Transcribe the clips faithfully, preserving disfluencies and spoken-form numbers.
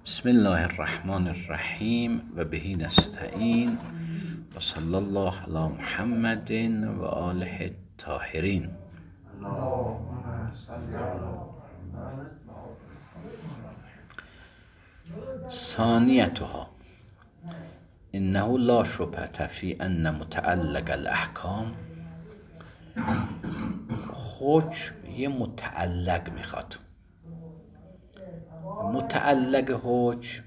بسم الله الرحمن الرحیم و بهی نستعین و صلی الله علی محمد و آله الطاهرین. ثانیتها انه لا شبهة فی ان متعلق الاحکام. حکم یه متعلق میخواد. متعلق حکم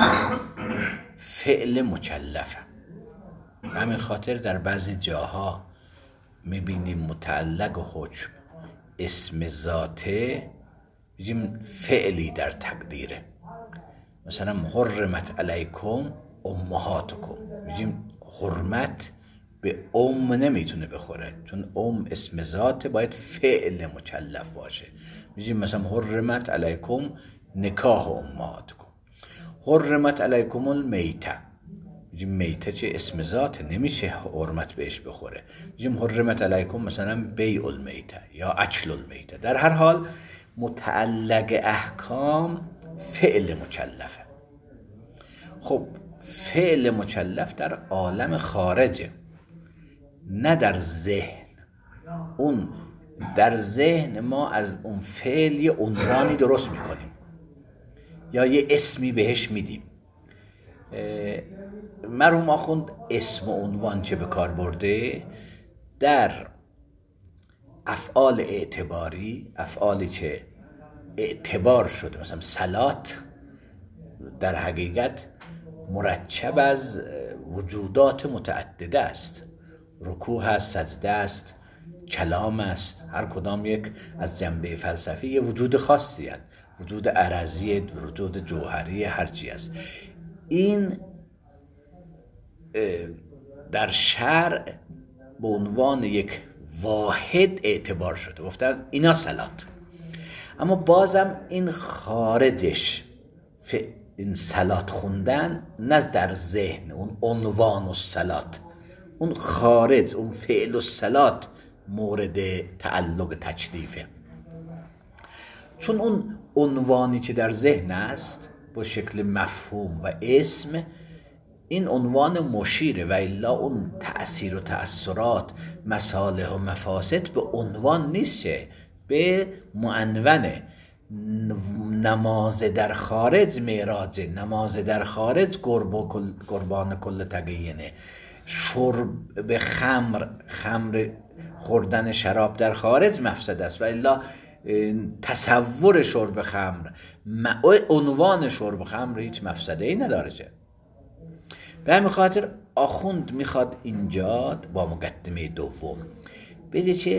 فعل مکلفه. همین خاطر در بعضی جاها میبینیم متعلق حکم اسم ذاته، بگیم فعلی در تقدیره. مثلا حرمت علیکم امهاتکم، بگیم حرمت به ام نمیتونه بخوره، چون ام اسم ذاته، باید فعل مکلف باشه. بگیم مثلا حرمت علیکم نکاح امهاتکم، حرمت علیکم المیته، بگیم میته چه اسم ذاته، نمیشه حرمت بهش بخوره. بگیم حرمت علیکم مثلا بیع المیته یا اکل المیته. در هر حال متعلق احکام فعل مکلفه. خب فعل مکلف در عالم خارجه، نه در ذهن. اون در ذهن ما از اون فعل یه عنوانی درست میکنیم یا یه اسمی بهش میدیم. مرحوم آخوند اسم و عنوان چه به کار برده در افعال اعتباری، افعالی که اعتبار شده، مثلا صلات در حقیقت مرکب از وجودات متعدده است. رکوع هست، سجده است، کلام است، هر کدام یک از جنبه فلسفی یه وجود خاصی هست، وجود عرضی، وجود جوهری، هرچی است. این در شرع به عنوان یک واحد اعتبار شده، گفتن اینا صلات. اما بازم این خارجش، این صلات خوندن نه در ذهن، اون عنوان و صلات، اون خارج، اون فعل و صلات مورد تعلق تکلیفه. چون اون عنوانی که در ذهن است با شکل مفهوم و اسم، این عنوان مشیره، و الا اون تأثیر و تأثیرات، مصالح و مفاسد به عنوان نیست، به معنونه. نماز در خارج معراج، نماز در خارج قربان کل تقیینه. شرب خمر، خمر خوردن شراب در خارج مفسد است، و الا تصور شرب خمر، عنوان شرب خمر هیچ مفسده ای نداره. چه به همین خاطر آخوند میخواد اینجا با مقدمه دوم بگه که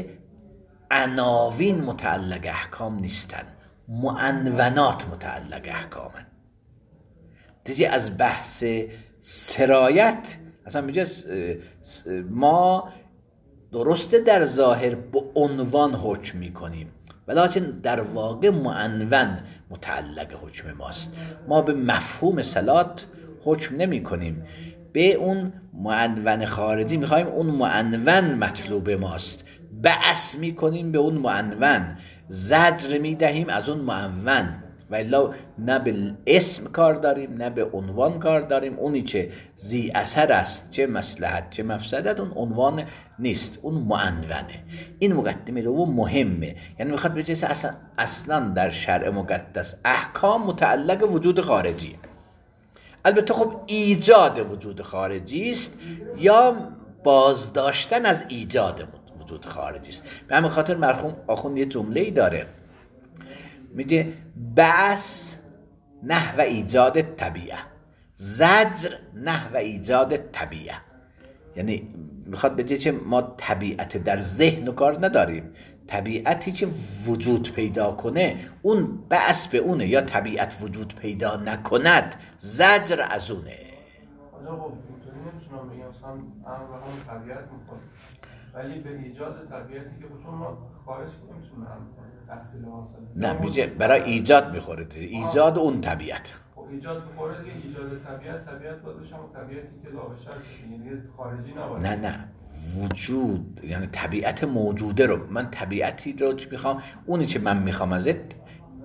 عناوین متعلق احکام نیستن، معنونات متعلق احکامن. دیگه از بحث سرایت اصلا میگه ما درسته در ظاهر به عنوان حکم میکنیم، ولیکن در واقع معنون متعلق حکم ماست. ما به مفهوم صلات حکم نمی کنیم، به اون معنون خارجی میخوایم، اون معنون مطلوب ماست، بعث میکنیم به اون معنون، زجر میدهیم از اون معنون، و الا نه به اسم کار داریم نه به عنوان کار داریم. اونی که ذی اثر است، چه مصلحت چه مفسدت، اون عنوان نیست، اون معنونه. این مقدمه رو مهمه، یعنی میخواد بگه اصلا اصلا در شرع مقدس احکام متعلق وجود خارجی. البته خب ایجاد وجود خارجی است یا بازداشتن از ایجاد وجود خارجی است. به همین خاطر مرحوم آخوند یه جمله‌ای داره، میگه بعث نحو ایجاد طبیعه، زجر نحو ایجاد طبیعه. یعنی میخواد بگه که ما طبیعت در ذهن و کار نداریم، طبیعتی که وجود پیدا کنه اون بعث به اونه، یا طبیعت وجود پیدا نکند زجر از اونه. آجا خب اینطوری نمیتونم بگم مثلا امر به همون طبیعت میخواد، ولی به ایجاد طبیعتی که چون ما خارج که نمیتونم هم تحصیل حاصل، نه میگه برای ایجاد میخوره، ایجاد اون طبیعت. خب ایجاد میخوره دیگه، ایجاد طبیعت، طبیعت باید بشه همون طبیعتی که لابشر یعنی خارجی نباید. نه نه وجود، یعنی طبیعت موجوده رو، من طبیعتی رو میخوام، اونی که من میخوام ازت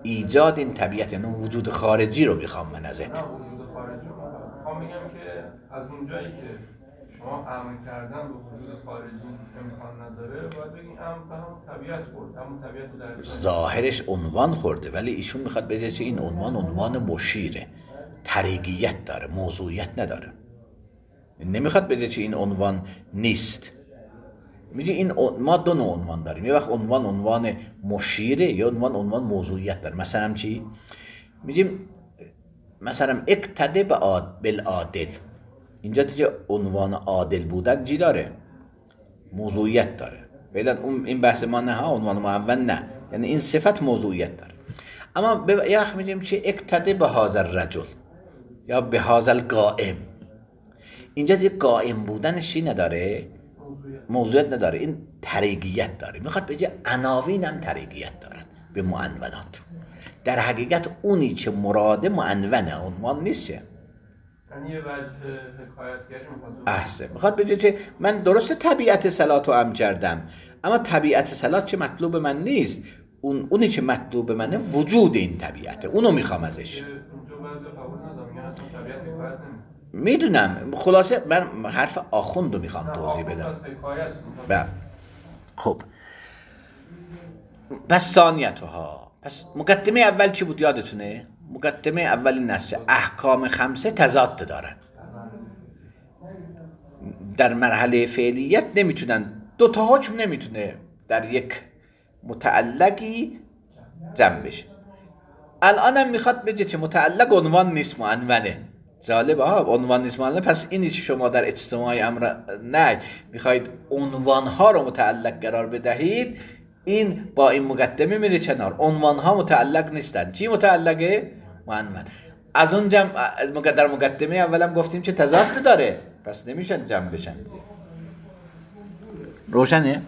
ایجاد این طبیعت، یعنی وجود خارجی رو میخوام من ازت. نه وجود خارجی رو میخوام میگم که از اونجایی که شما امن کردن به وجود خارجی امکان نداره، باید بگیم امن به همون طبیعت خورد، همون طبیعت در ظاهرش عنوان خورده، ولی ایشون میخواد بگه که این عنوان عنوان مشیره، طریقیت داره، موضوعیت نداره. نمیخواد بگه که این عنوان نیست. میگه این ما دو نوع عنوان داریم، یه وقت عنوان عنوان مشیره، یا عنوان عنوان موضوعیت داره. مثلا چی؟ میگیم مثلا اقتده بالعادل، اینجا دیگه عنوان عادل بودن چی داره؟ موضوعیت داره. فعلا اون این بحث ما نه، ها عنوان معون نه، یعنی این صفت موضوعیت داره. اما به یه وقت میگیم چه اقتده به هذا الرجل یا به هذا القائم، اینجا دیگه قائم بودنش چی نداره؟ موضوعیت نداره، این طریقیت داره. میخواد بگه عناوین هم طریقیت دارن به معنونات. در حقیقت اونی که مراده معنونه، عنوان نیست. یعنی یه وجه حکایتگری میخواد. احسن. میخواد بگه که من درست طبیعت صلات رو امر کردم، اما طبیعت صلات چه مطلوب من نیست، اون اونی که مطلوب منه وجود این طبیعته، اونو میخوام ازش. اونجا بعضی قبول ندارم، میگن اصلا طبیعت حکایت نمیکنه. میدونم، خلاصه من حرف آخوند رو میخوام توضیح بدم. بله. خب پس ثانیتها، پس مقدمه اول چی بود یادتونه؟ مقدمه اول این است احکام خمسه تضاد دارن، در مرحله فعلیت نمیتونن، دو تا حکم نمیتونه در یک متعلقی جمع بشه. الانم میخواد بگه که متعلق عنوان نیست، معنونه. جالبه ها، عنوان نیست معنونه. پس اینی که شما در اجتماع امر نه میخواید عنوان ها رو متعلق قرار بدهید، این با این مقدمه میره کنار. عنوان ها متعلق نیستن. چی متعلقه؟ معنون. از اون جمع در مقدمه اولم گفتیم که تضاد داره، پس نمیشن جمع بشن. روشنه؟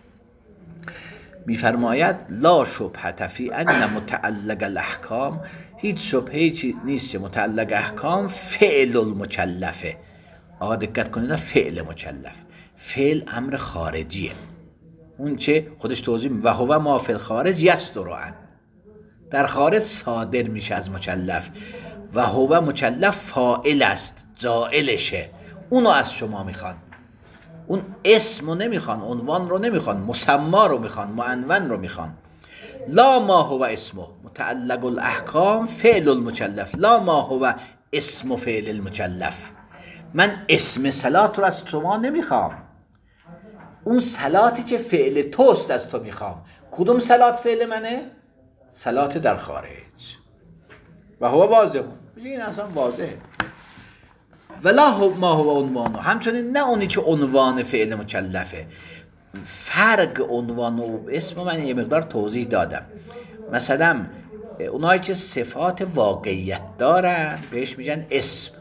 میفرماید لا شبهه فی ان متعلق الاحکام، هیچ شبهه‌ای چی نیست که متعلق احکام فعل المکلفه. آقا دقت کنید، فعل مکلف، فعل امر خارجیه، اون چه خودش توضیح و هو ما فی الخارج یصدر عنه، در خارج صادر میشه از مکلف. و هو مکلف فاعل است، جائلشه، اونو از شما میخوان. اون اسم رو نمیخوان، عنوان رو نمیخوان، مسما رو میخوان، معنون رو میخوان. لا ما هو اسمه متعلق الاحکام فعل المکلف، لا ما هو اسم فعل المکلف. من اسم صلات رو از شما نمیخوام، اون صلاتی که فعل توست از تو میخوام. کدوم صلات فعل منه؟ صلات در خارج. و هو واضح، این اصلا واضحه. ولا ما هو عنوانه، همچنین نه اونی که عنوان فعل مکلفه. فرق عنوان و اسم من یه مقدار توضیح دادم. مثلا اونایی که صفات واقعیت دارن بهش میگن اسم،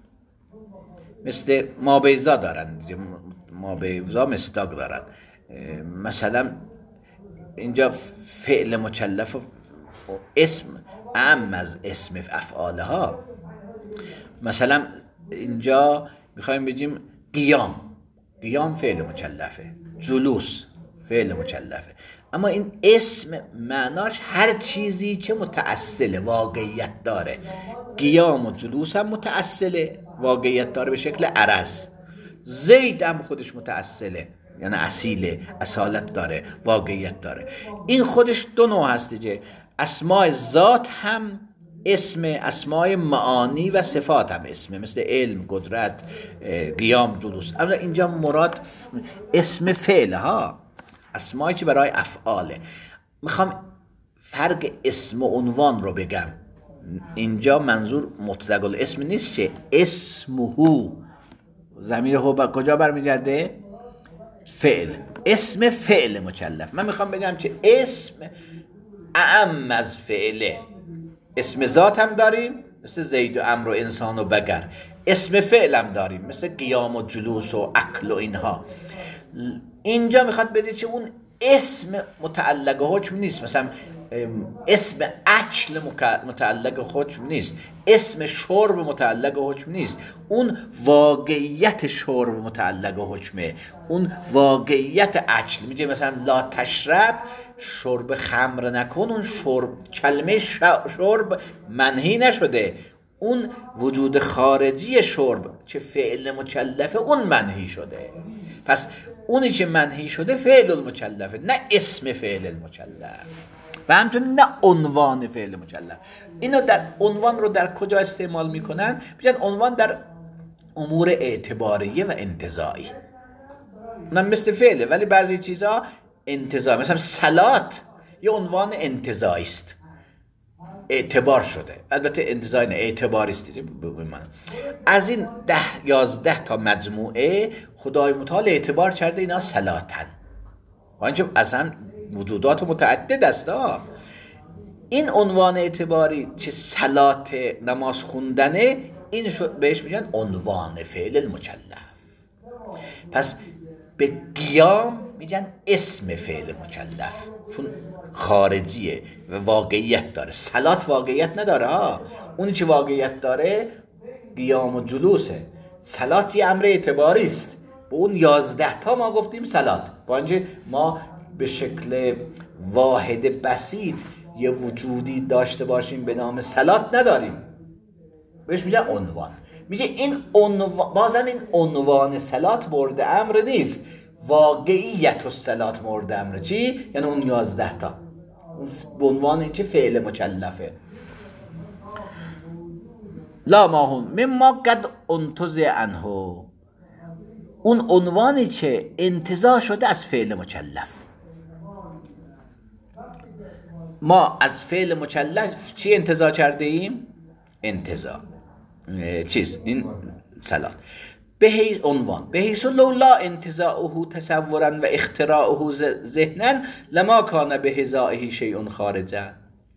مثل مابیضا دارن، مابیضا مصداق دارن. مثلا اینجا فعل مکلف و اسم اعم از اسم افعالها. مثلا اینجا میخوایم بگیم قیام، قیام فعل مکلفه، جلوس فعل مکلفه. اما این اسم معناش هر چیزی که متأصله، واقعیت داره. قیام و جلوس هم متأصله، واقعیت داره به شکل عرض. زید هم خودش متأصله، یعنی اصیله، اصالت داره، واقعیت داره. این خودش دو نوع هست دیگه. اسماء ذات هم اسم، اسماء معانی و صفات هم اسم، مثل علم، قدرت، قیام، جلوس. اما اینجا مراد اسم فعل ها، اسمایی که برای افعاله. میخوام فرق اسم و عنوان رو بگم. اینجا منظور مطلق الاسم نیست که اسمهو، ضمیر هو با کجا برمیگرده؟ فعل، اسم فعل مکلف. من میخوام بگم که اسم اعم از فعله. اسم ذات هم داریم مثل زید و عمرو و انسان و بگر، اسم فعل هم داریم مثل قیام و جلوس و عقل و اینها. اینجا میخواد بگه که اون اسم متعلق حکم نیست. مثلا اسم اکل متعلق حکم نیست، اسم شرب متعلق حکم نیست، اون واقعیت شرب متعلق حکمه، اون واقعیت اکل. میگه مثلا لا تشرب، شرب خمر نکن، اون شرب کلمه شرب منهی نشده، اون وجود خارجی شرب چه فعل مکلفه اون منهی شده. پس اونی که منهی شده فعل المکلفه، نه اسم فعل المکلف و همچنین نه عنوان فعل مکلف. اینو در عنوان رو در کجا استعمال میکنن؟ میگن عنوان در امور اعتباریه و انتزاعی. اونم مثل فعله ولی بعضی چیزا انتزاعی، مثلا صلات یه عنوان انتزاعی است، اعتبار شده، البته انتزاعی نه، اعتباری است. از این ده یازده تا مجموعه خدای متعال اعتبار کرده اینا صلاتن، و اینجا اصلا وجودات متعدد است. این عنوان اعتباری چه صلات نماز خوندنه، این بهش میگن عنوان فعل المکلف. پس به قیام میگن اسم فعل مکلف چون خارجیه و واقعیت داره. صلات واقعیت نداره ها، اونی که واقعیت داره قیام و جلوسه. صلات یه امر اعتباری است، به اون یازده تا ما گفتیم صلات. با اینکه ما به شکل واحد بسیط یه وجودی داشته باشیم به نام صلات نداریم، بهش میگه عنوان. میگه این عنوان، بازم این عنوان صلات مورد امر نیست، واقعیت الصلات مورد امر. چی؟ یعنی اون یازده تا به عنوان این که فعل مکلفه. لا ماهون مما قد انتزع عنه، اون عنوانی که انتزاع شده از فعل مکلف. ما از فعل مکلف چی انتزاع کرده ایم؟ انتزاع چیز این صلات به حیث عنوان، به حیث لولا انتزاعه تصورا و اختراعه ذهنا لما کان به هزائه شیء خارجا.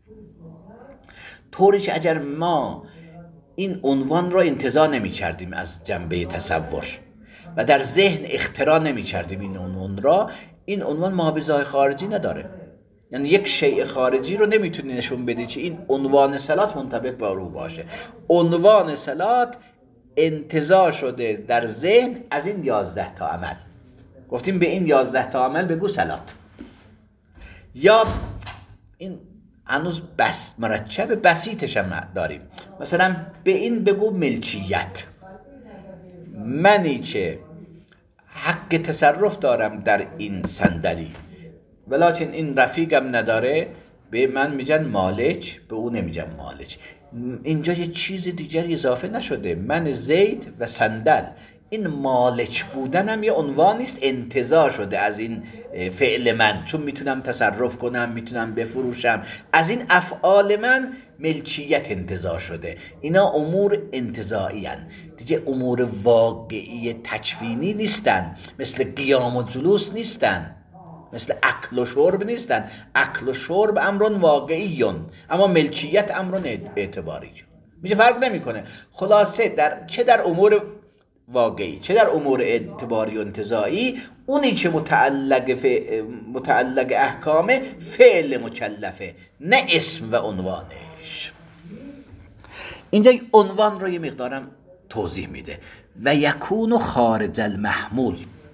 طوری که اگر ما این عنوان را انتزاع نمی کردیم از جنبه تصور و در ذهن اختراع نمی کردیم این عنوان را، این عنوان مابعضای خارجی نداره. یعنی یک شیء خارجی رو نمیتونی نشون بدی که این عنوان صلات منطبق با رو باشه. عنوان صلات انتزاع شده در ذهن از این یازده تا عمل. گفتیم به این یازده تا عمل بگو صلات. یا این هنوز بس مرکب بسیطش هم داریم، مثلا به این بگو ملکیت. منی که حق تصرف دارم در این صندلی ولیکن این رفیقم نداره، به من میگن مالک، به اون نمیگن مالک. اینجا یه چیز دیگری اضافه نشده، من زید و صندل. این مالک بودنم یه عنوان نیست، انتزاع شده از این فعل من، چون میتونم تصرف کنم، میتونم بفروشم. از این افعال من ملکیت انتزاع شده. اینا امور انتزاعی هن دیگه، امور واقعی تکوینی نیستن، مثل قیام و جلوس نیستن، مثل اکل و شرب نیستن. اکل و شرب امرون واقعیون، اما ملکیت امرون اعتباری. میشه فرق نمیکنه. خلاصه در چه در امور واقعی چه در امور اعتباری و انتزاعی، اونی که متعلق ف... متعلق احکام فعل مکلفه، نه اسم و عنوانش. اینجا عنوان رو یه مقدارم توضیح میده. و یکون خارج المحمول،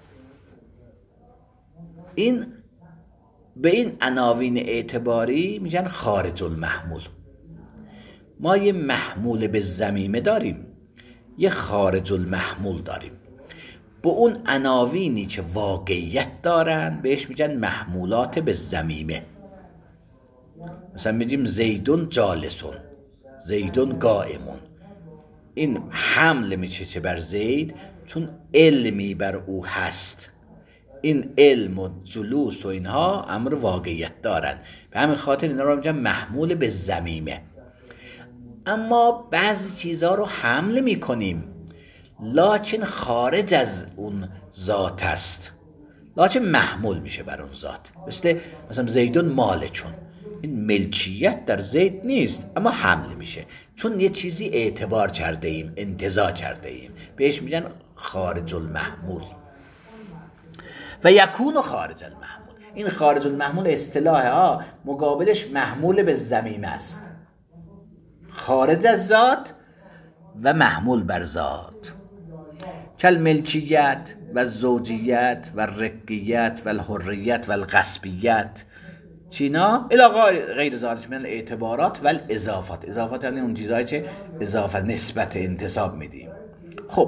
این به این عناوین اعتباری میگن خارج المحمول. ما یه محمول به ضمیمه داریم، یه خارج المحمول داریم. به اون عناوینی که واقعیت دارن بهش میگن محمولات به ضمیمه. مثلا میگیم زیدون جالسون، زیدون قائمون. این حمل میشه چه بر زید، چون علمی بر او هست. این علم و جلوس و اینها امر واقعیت دارن، به همین خاطر اینا رو میگن محمول به ضمیمه. اما بعضی چیزها رو حمل میکنیم لکن خارج از اون ذات است، لکن محمول میشه بر اون ذات. مثل مثلا زیدون مالچون، این ملکیت در زید نیست اما حمل میشه، چون یه چیزی اعتبار کرده ایم، انتزاع کرده ایم، بهش میگن خارج المحمول. و یکون خارج المحمول، این خارج المحمول اصطلاح ها مقابلش محمول به ضمیم است، خارج از ذات و محمول بر ذات. کل ملکیت و زوجیت و رقیت و الحریت و الغصبیت چینا الی غیر ذالک من الاعتبارات و الاضافات. اضافات یعنی اون چیزایی که اضافه نسبت انتساب میدیم. خب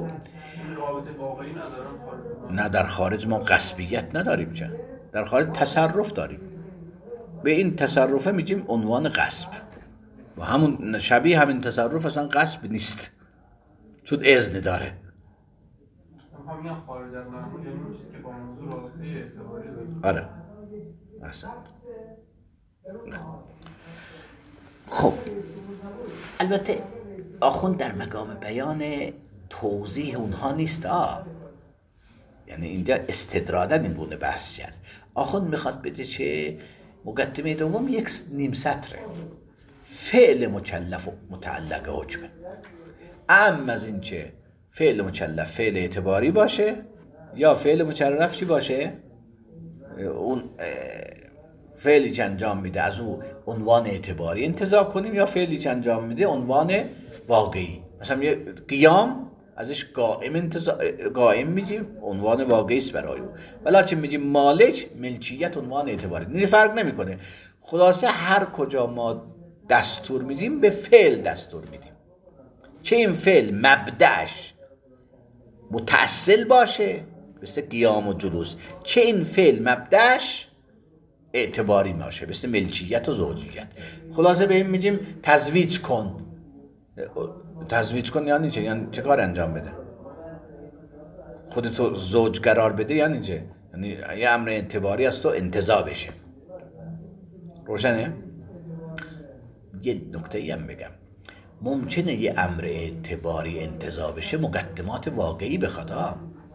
نه در خارج ما غصبیت نداریم، چه در خارج تصرف داریم، به این تصرفه میگیم عنوان غصب و همون شبیه همین تصرف اصلا غصب نیست چون اذن داره. هم میگن خارج از محمول یعنی اون چیزی که با موضوع رابطه اعتباری آره داره. احسن. خب البته آخوند در مقام بیان توضیح اونها نیست آه. یعنی اینجا استدرادن این گونه بحث کرد. آخوند میخواد بده چه مقدمه دوم یک نیم سطره، فعل مکلف و متعلق حکمه. اما از این چه فعل مکلف فعل اعتباری باشه یا فعل مشرف چی باشه، اون فعلی که انجام میده از او عنوان اعتباری انتزاع کنیم یا فعلی که انجام میده عنوان واقعی. مثلا یه قیام ازش قائم انتزاع قائم میگیم عنوان واقعی است برای او، ولی چه میگیم مالک ملکیت عنوان اعتباری. این فرق نمیکنه. خلاصه هر کجا ما دستور میدیم به فعل دستور میدیم، چه این فعل مبدأش متصل باشه مثل قیام و جلوس، چه این فعل مبدأش اعتباری باشه مثل ملکیت و زوجیت. خلاصه به این میگیم تزویج کن. تزویج کن یعنی چه؟ یعنی چه کار انجام بده؟ خودتو زوج قرار بده یعنی چه؟ یعنی یه امر اعتباری از تو انتزاع بشه. روشنه؟ یه نکته ای هم بگم، ممکنه یه امر اعتباری انتزاع بشه مقدمات واقعی بخواد ها.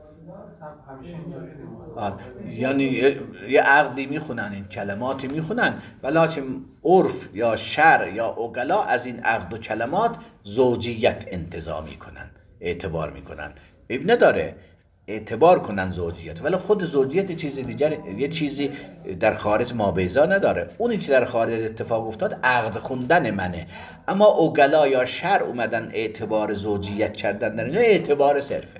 یعنی یه عقدی میخونن، این کلماتی میخونن، ولیکن عرف یا شرع یا عقلا از این عقد و کلمات زوجیت انتزاع میکنن، اعتبار میکنن. اب نداره اعتبار کنن زوجیت، ولی خود زوجیت یه چیزی دیگر، یه چیزی در خارج مابیضا نداره. اونی که در خارج اتفاق افتاد عقد خوندن منه، اما عقلا یا شرع اومدن اعتبار زوجیت کردن در اینجا اعتبار صرفه.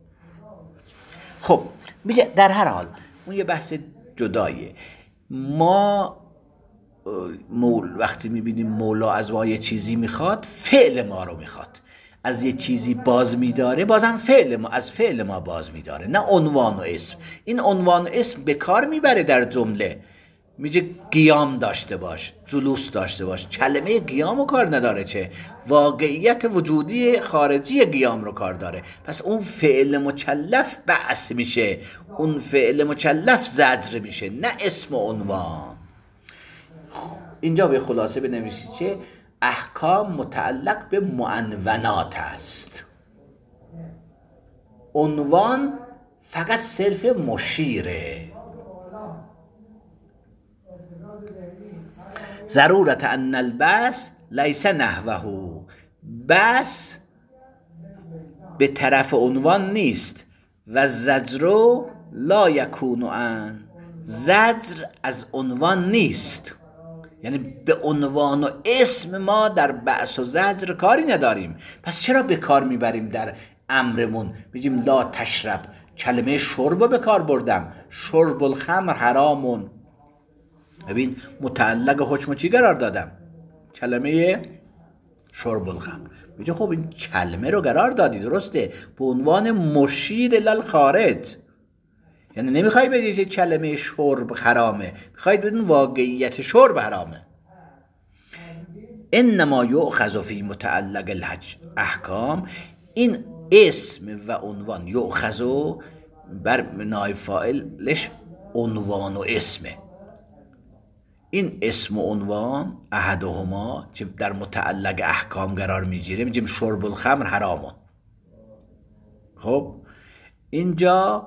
خب میگه در هر حال اون یه بحث جداییه. ما مول وقتی میبینیم مولا از ما یه چیزی میخواد، فعل ما رو میخواد. از یه چیزی باز میداره، بازم فعل ما از فعل ما باز میداره، نه عنوان و اسم. این عنوان و اسم به کار میبره در جمله. میگه قیام داشته باش، جلوس داشته باش. کلمه قیام رو کار نداره، چه واقعیت وجودی خارجی قیام رو کار داره. پس اون فعل مکلف بعث میشه، اون فعل مکلف زجر میشه، نه اسم و عنوان. اینجا به خلاصه بنویسید چه احکام متعلق به معنونات است. عنوان فقط صرف مشیره. ضرورت ان البس لیس نحوه، بس به طرف عنوان نیست و زجر لا یکون ان، زجر از عنوان نیست. یعنی به عنوان و اسم ما در بأس و زجر کاری نداریم. پس چرا به کار میبریم در امرمون؟ میگیم لا تشرب، کلمه شرب به کار بردم، شرب الخمر حرامون. ببین متعلق حکم چی قرار دادم؟ کلمه شرب الخمر. میگه خب این کلمه رو قرار دادی، درسته، به عنوان مشیر للخارج. یعنی نمیخوای بگی که کلمه شرب حرامه، میخوای بدون واقعیت شرب حرامه. انما یؤخذ فی متعلق الاحکام، این اسم و عنوان یؤخذ بر نائب فاعلش عنوان و اسمه. این اسم و عنوان احدهما که در متعلق احکام قرار میگیره، میگیم شرب الخمر حرامون. خب اینجا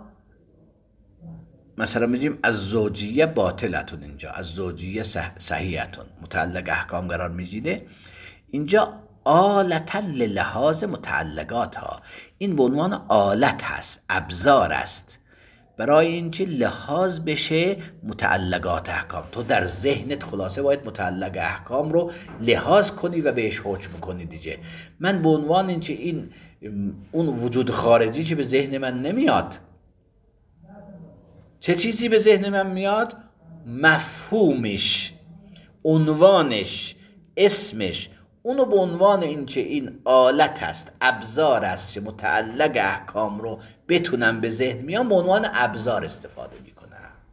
مثلا میگیم از زوجیه باطلتون، اینجا از زوجیه صحیحتون متعلق احکام قرار میگیره. اینجا آلتا للحاظ متعلقات ها، این به عنوان آلت هست، ابزار است برای اینکه لحاظ بشه متعلقات احکام. تو در ذهنت خلاصه باید متعلق احکام رو لحاظ کنی و بهش حکم کنی دیگه. من به عنوان اینکه این اون وجود خارجی که به ذهن من نمیاد، چه چیزی به ذهن من میاد؟ مفهومش، عنوانش، اسمش، اونو به عنوان اینکه این آلت است، ابزار است که متعلق احکام رو بتونم به ذهن میام، به عنوان ابزار استفاده میکنم.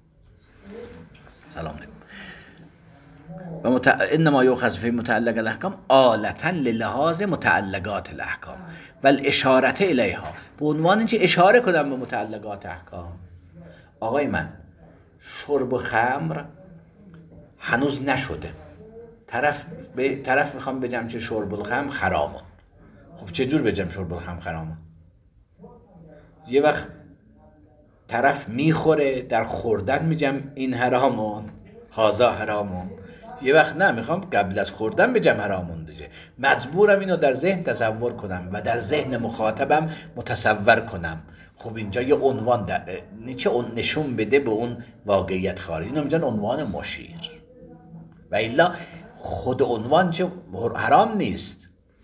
سلام علیکم. و مت... انما یؤخذ فی متعلق الاحکام آلتا للحاظ متعلقات الاحکام و الاشاره الیها، به عنوان اینکه اشاره کنم به متعلقات احکام. آقای من، شرب خمر هنوز نشده، طرف به طرف میخوام بگم که شرب الخمر حرامه. خب چجور بگم شرب الخمر حرامه؟ یه وقت طرف میخوره، در خوردن میگم این حرامون، هازا حرامون. یه وقت نه، میخوام قبل از خوردن بگم حرامون دیگه. مجبورم اینو در ذهن تصور کنم و در ذهن مخاطبم متصور کنم. خب اینجا یه عنوان در نیچه نشون بده به اون واقعیت خارجی، اینو میگن عنوان مشیر. و الا خود عنوان چه حرام نیست.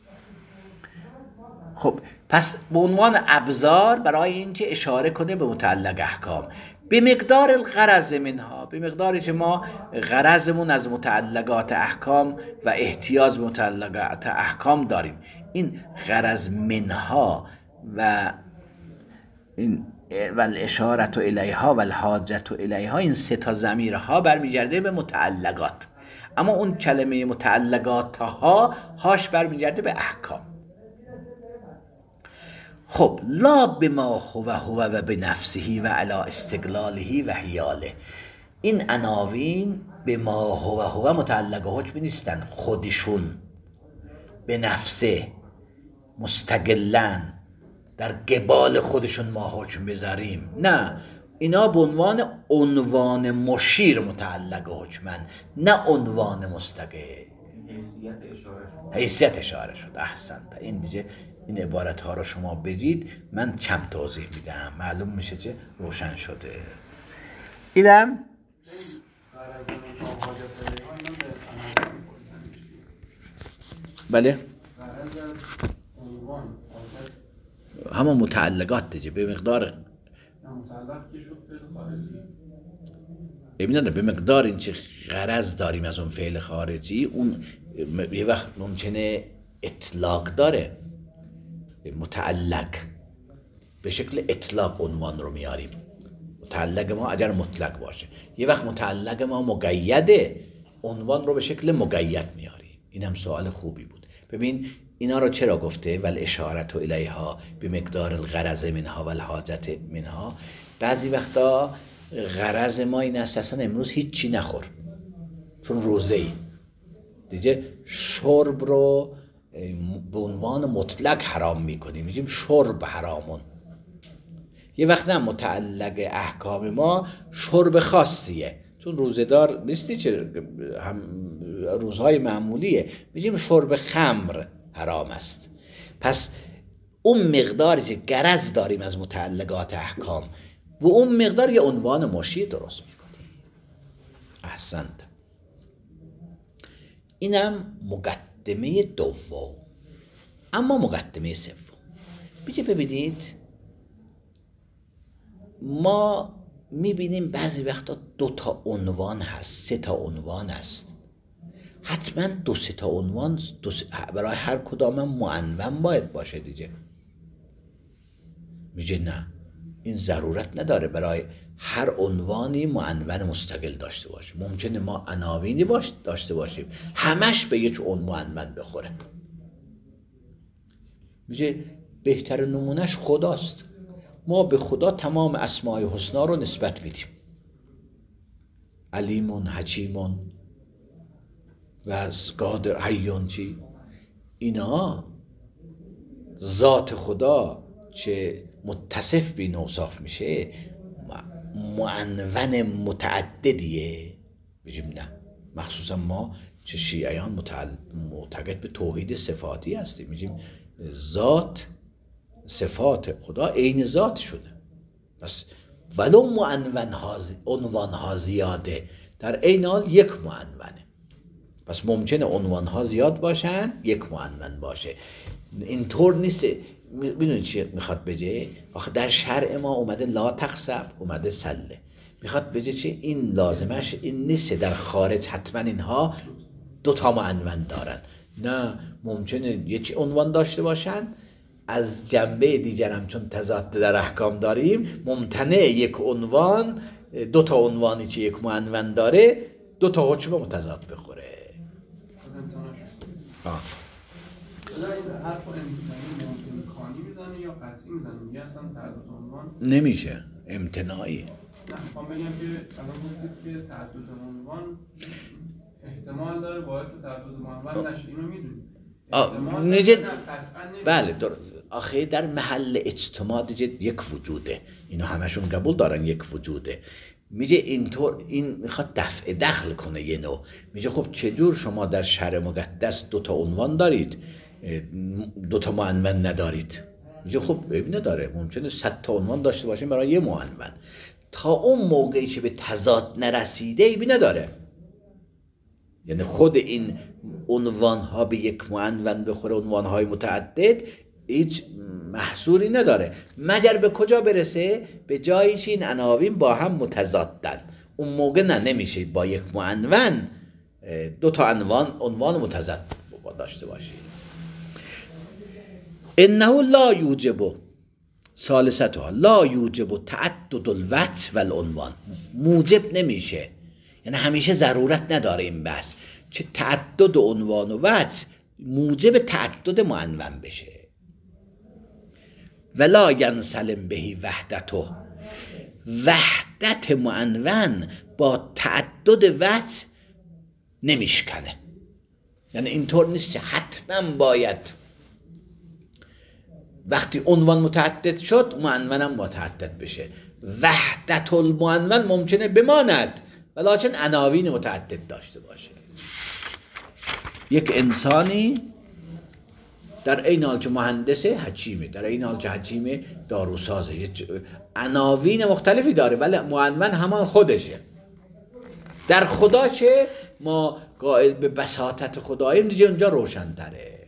خب پس به عنوان ابزار برای اینکه اشاره کنه به متعلق احکام، به مقدار الغرض منها، به مقداری که ما غرضمون از متعلقات احکام و احتیاج به متعلقات احکام داریم. این غرض منها و این و الاشاره الیها و الحاجت الیها، این سه تا ضمیرها برمیگرده به متعلقات، اما اون کلمه متعلقات ها هاش برمیگرده به احکام. خب لا بما هو هو و بنفسه و علی استقلاله و حیاله، این عناوین به ما هو هو متعلق حکم نیستن، خودشون به نفسه مستقلن در قبال خودشون ما حکم بذاریم، نه، اینا به عنوان عنوان مشیر متعلق حکمن، نه عنوان مستقل. حیثیت اشاره شد. حیثیت اشاره شد. احسنت. این دیگه این عبارت ها رو شما بگید، من کم توضیح میدم، معلوم میشه که روشن شده. اینم بله همون متعلقات دیگه، به مقدار متعلق که شد فعل خارجی. ببینید به مقدار این چه غرض داریم از اون فعل خارجی، اون یه وقت ممکنه اطلاق داره، متعلق به شکل اطلاق عنوان رو میاریم. متعلق ما اگر مطلق باشه، یه وقت متعلق ما مقیده، عنوان رو به شکل مقید میاریم. اینم سوال خوبی بود. ببین اینا رو چرا گفته؟ ول اشاره الیها به مقدار الغرض منها و الحاجت منها. بعضی وقتا غرض ما این است اصلا امروز هیچی نخور، چون روزه ای دیگه شرب رو به عنوان مطلق حرام میکنیم، میگیم شرب حرامون. یه وقت نه، متعلق احکام ما شرب خاصیه، چون روزه‌دار نیستی چه هم روزهای معمولیه، میگیم شرب خمر حرام است. پس اون مقداری که غرض داریم از متعلقات احکام، و اون مقدار یه عنوان مشیر درست میکنیم. احسنت. اینم مقدمه دوم. اما مقدمه سوم، بیجه ببینید ما میبینیم بعضی وقتا دو تا عنوان هست، سه تا عنوان هست. حتما دو سه تا عنوان دو س... برای هر کدام معنون باید باشه دیگه. میگه نه، این ضرورت نداره برای هر عنوانی معنون مستقل داشته باشه. ممکنه ما عناوینی باش داشته باشیم همش به یک عنوان من بخوره. میگه بهتر نمونش خداست. ما به خدا تمام اسماء حسنا رو نسبت میدیم، علیمون، حکیمون و از قادر، حیون، چی اینا ذات خدا چه متصف به این اوصاف میشه معنون متعددیه. بگیم نه، مخصوصا ما چه شیعیان معتقد به توحید صفاتی هستیم، میگیم ذات، صفات خدا عین ذات شده. پس ولو عنوان ها زیاده، در این حال یک معنونه. پس ممکنه عنوان ها زیاد باشن یک معنون باشه. اینطور نیست. میدونید چی میخواد بگه؟ آخه در شرع ما اومده لا تخسب، اومده سله. میخواد بگه چی؟ این لازمش این نیست در خارج حتما اینها دو تا معنون دارن. نه، ممکنه یک عنوان داشته باشن، از جنبه دیگرم چون تضاد در احکام داریم ممتنع یک عنوان دو تا عنوانی که یک معنون داره دو تا حکم متضاد بخوره. آه. حرف امکانی میزنه یا قطعی میزنه؟ میگه اصلا تعدد عنوان نمیشه، امتناعی. نه، میخوام بگم که الان گفتید که تعدد عنوان احتمال داره باعث تعدد عنوان نشه، اینو میدونی؟ نجد بله در... آخه در محل اجتماع دیگه یک وجوده، اینو همشون قبول دارن یک وجوده. میگه اینطور این میخواد دفع دخل کنه یه نوع. میگه خب چجور شما در شرع مقدس دو تا عنوان دارید دو تا معنون ندارید؟ میگه خب ببینه داره، ممکنه صد تا عنوان داشته باشیم برای یه معنون، تا اون موقعی که به تضاد نرسیده ایبی نداره. یعنی خود این عنوان ها به یک معنون بخوره، عنوان های متعدد هیچ محصولی نداره، مگر به کجا برسه؟ به جایی که این عناوین با هم متضادن. اون موقع نه، نمیشه با یک معنون دو تا عنوان عنوان متضاد داشته باشید. انه لا یوجب ثالثتها لا یوجب تعدد الوجه والعنوان. موجب نمیشه، یعنی همیشه ضرورت نداره این بحث چه تعدد عنوان و وجه موجب تعدد معنون بشه. ولا ینسلم بهی وحدته، وحدت معنون با تعدد وجه نمیشکنه. یعنی اینطور نیست که حتما باید وقتی عنوان متعدد شد معنونم متعدد بشه. وحدت المعنون ممکنه بماند ولکن عناوین متعدد داشته باشه. یک انسانی در این حال که مهندس حکیمه، در این حال که حکیمه داروسازه، عناوین مختلفی داره ولی معنون همان خودشه. در خدا که ما قائل به بساطت خداییم دیگه اونجا روشن تره.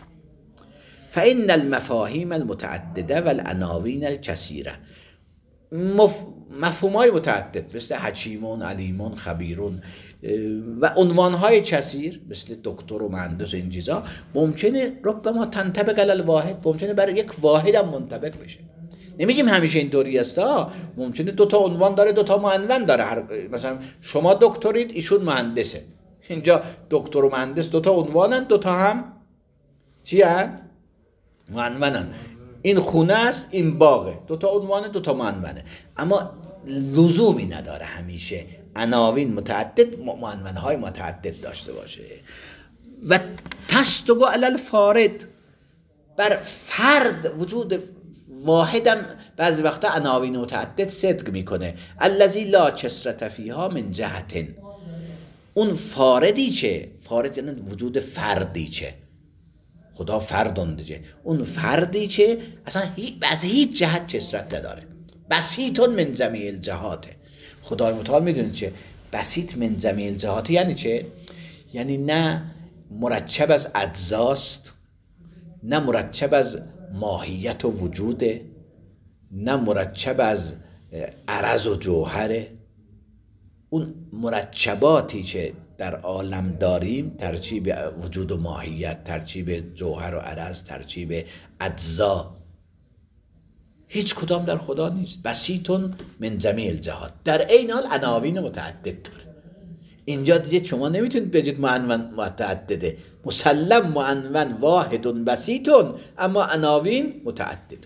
فإن المفاهیم المتعدده والعناوین الکثیره، مف... مفهومای متعدد مثل حکیمون، علیمون، خبیرون و عنوانهای کثیر مثل دکتر و مهندس و این چیزا ممکنه ربما تنطبق علی الواحد، ممکنه برای یک واحد هم منطبق بشه. نمیگیم همیشه اینطوری است ها، ممکنه دو تا عنوان داره دو تا معنون داره. هر... مثلا شما دکترید ایشون مهندسه، اینجا دکتر و مهندس دو تا عنوانن، دو تا هم چی هن؟ معنونن. این خونه است، این باغه، دو تا عنوانه دو تا معنونه. اما لزومی نداره همیشه عناوین متعدد معنونهای متعدد داشته باشه. و تصدق علی الفارد، بر فرد وجود واحدم بعضی وقتا عناوین متعدد صدق میکنه. الذی لا کثرة فیها من جهت، اون فاردی چه؟ فارد یعنی وجود فردی چه؟ خدا فردون دیگه، اون فردی که اصلا هی... از هیچ جهت کثرت نداره. بسیطون من جمیع الجهات. خدای متعال میدونه چه بسیط من جمیع الجهات یعنی چه؟ یعنی نه مرکب از اجزاست، نه مرکب از ماهیت و وجوده، نه مرکب از عرض و جوهره. اون مرکباتی که در عالم داریم، ترکیب وجود و ماهیت، ترکیب جوهر و عرض، ترکیب اجزا، هیچ کدام در خدا نیست. بسیطون من جمیع الجهات، در این حال عناوین متعدد داره. اینجا دیگه شما نمیتونید بگید معنون متعدده، مسلم معنون واحد بسیطون اما عناوین متعدد.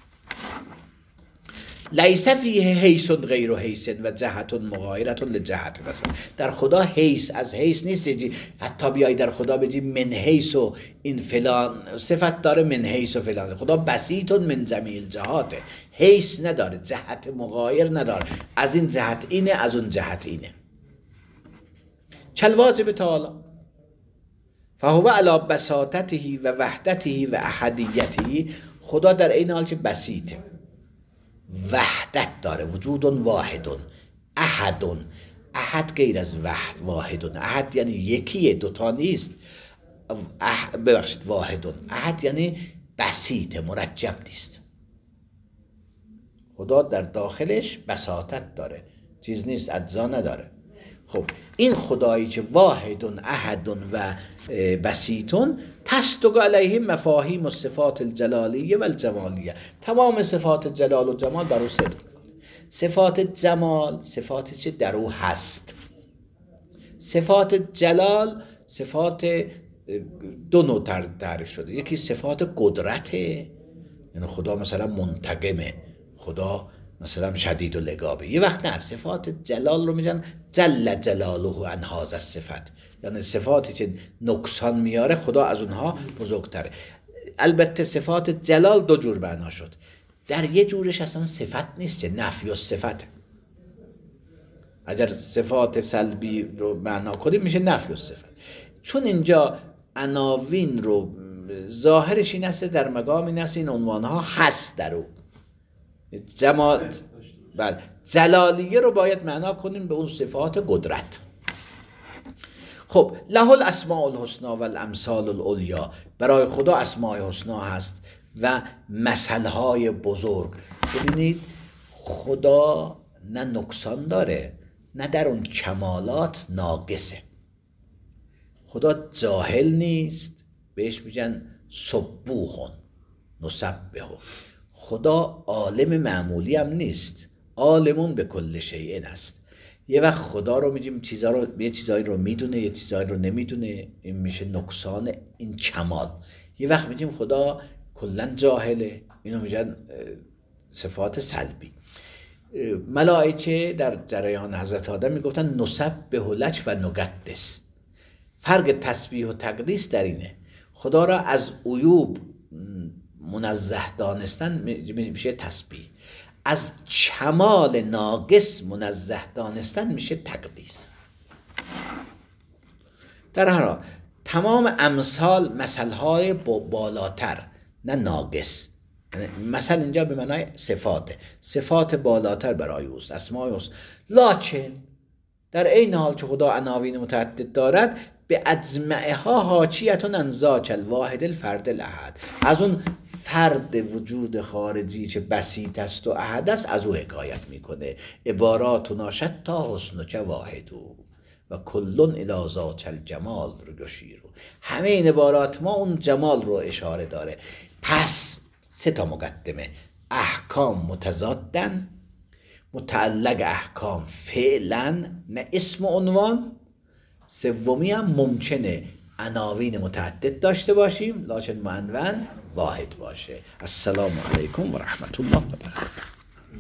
لیس فیه حیث غیر حیث و جهت مغایرت لجهت. مثلا در خدا حیث از حیث نیست، حتی بیایی در خدا بگی من حیث و این فلان صفت داره، من حیث و فلان. خدا بسیطون من جمیع الجهات، حیث نداره، جهت مغایر نداره، از این جهت اینه از اون جهت اینه. چل واجب تعالی فهو علی بساطته و وحدته و احدیته. خدا در این حال که بسیطه وحدت داره، وجود واحد، احد، احد غیر از وحد، واحد، احد یعنی یکیه، دوتا نیست. اح... ببخشید واحد، احد یعنی بسیط، مرجب نیست. خدا در داخلش بساطت داره، چیز نیست، اجزا نداره. خب این خدایی که واحد احد و بسیطون تصدق علیه مفاهیم و صفات الجلالیه و الجمالیه، تمام صفات جلال و جمال بر او صدق میکنه. صفات جمال صفاتی که در او هست، صفات جلال صفات دو نوع تعریف شده. یکی صفات قدرته، یعنی خدا مثلا منتقمه، خدا مثلا شدید و لگابه. یه وقت نه، صفات جلال رو میگن جل جلاله عن هذا الصفات، یعنی صفاتی که نقصان میاره خدا از اونها بزرگتره. البته صفات جلال دو جور معنا شد. در یه جورش اصلا صفت نیست، که نفی و صفت. اگر صفات سلبی رو معنا کنیم میشه نفی و صفت. چون اینجا عناوین رو ظاهرش این است، در مقام این است این عنوانها هست در او. جمال بعد جلالیه رو باید معنا کنیم به اون صفات قدرت. خب له الاسماء الحسنی و الامثال العلیا، برای خدا اسماء حسنی هست و مثلهای بزرگ. ببینید خدا نه نقصان داره نه در اون کمالات ناقصه. خدا جاهل نیست، بهش میگن سبوح نسبه. خدا عالم معمولی هم نیست، عالمون به کل شیء است. یه وقت خدا رو میگیم چیزا رو، یه چیزایی رو میدونه یه چیزایی رو نمیدونه، این میشه نقصان این کمال. یه وقت میگیم خدا کلا جاهله، اینو میگن صفات سلبی. ملائکه در جریان حضرت آدم میگفتن نسبح لک و نقدس. فرق تسبیح و تقدیس در اینه، خدا را از عیوب منزه دانستن میشه تسبیح، از کمال ناقص منزه دانستن میشه تقدیس. در هر حال تمام امثال مثلهای بالاتر نه ناقص. مثل اینجا به معنای صفاته، صفات بالاتر برای اوست، اسماء اوست. لکن در این حال که خدا عناوین متعدد دارد، به اجمعها حاکیتون عن ذاک الواحد الفرد الاحد، از اون فرد وجود خارجی که بسیط است و احد است از او حکایت میکنه. عباراتنا شتی حسنک واحدو و کلون الی ذاک الجمال رو یشیرو. همه این عبارات ما اون جمال رو اشاره داره. پس سه تا مقدمه: احکام متضادن، متعلق احکام فعلا نه اسم و عنوان. سومی هم ممکنه عناوین متعدد داشته باشیم لکن معنون واحد باشه. السلام علیکم و رحمت الله و برکاته.